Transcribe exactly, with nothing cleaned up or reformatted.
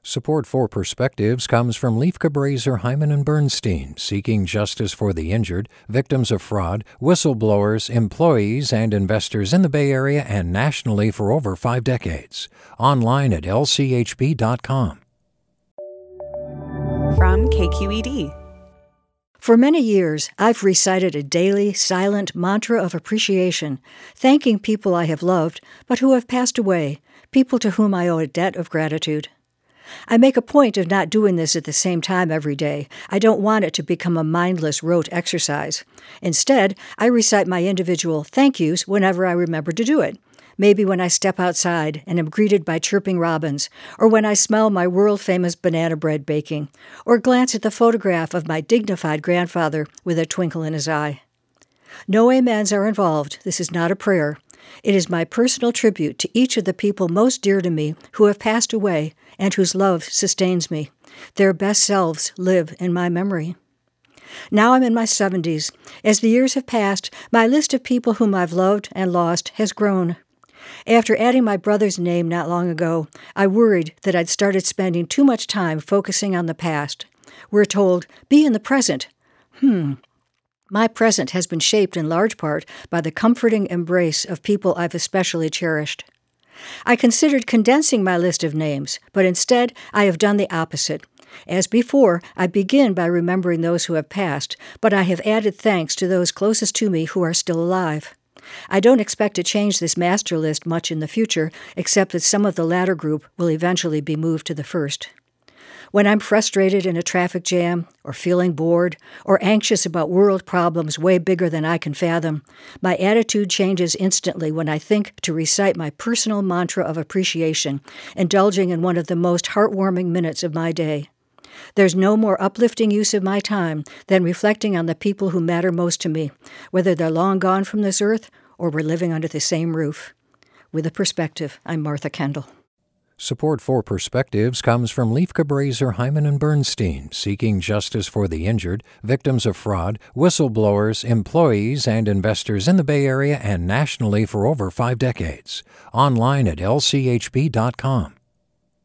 Support for Perspectives comes from Leif Cabraser, Hyman and Bernstein, seeking justice for the injured, victims of fraud, whistleblowers, employees, and investors in the Bay Area and nationally for over five decades. Online at L C H B dot com. From K Q E D. For many years, I've recited a daily, silent mantra of appreciation, thanking people I have loved, but who have passed away, people to whom I owe a debt of gratitude. I make a point of not doing this at the same time every day. I don't want it to become a mindless rote exercise. Instead, I recite my individual thank yous whenever I remember to do it. Maybe when I step outside and am greeted by chirping robins, or when I smell my world-famous banana bread baking, or glance at the photograph of my dignified grandfather with a twinkle in his eye. No amens are involved. This is not a prayer. It is my personal tribute to each of the people most dear to me who have passed away and whose love sustains me. Their best selves live in my memory. Now I'm in my seventies. As the years have passed, my list of people whom I've loved and lost has grown. After adding my brother's name not long ago, I worried that I'd started spending too much time focusing on the past. We're told, be in the present. Hmm. My present has been shaped in large part by the comforting embrace of people I've especially cherished. I considered condensing my list of names, but instead I have done the opposite. As before, I begin by remembering those who have passed, but I have added thanks to those closest to me who are still alive. I don't expect to change this master list much in the future, except that some of the latter group will eventually be moved to the first. When I'm frustrated in a traffic jam, or feeling bored, or anxious about world problems way bigger than I can fathom, my attitude changes instantly when I think to recite my personal mantra of appreciation, indulging in one of the most heartwarming minutes of my day. There's no more uplifting use of my time than reflecting on the people who matter most to me, whether they're long gone from this earth or we're living under the same roof. With a perspective, I'm Martha Kendall. Support for Perspectives comes from Leif Cabraser, Hyman and Bernstein, seeking justice for the injured, victims of fraud, whistleblowers, employees, and investors in the Bay Area and nationally for over five decades. Online at L C H B dot com.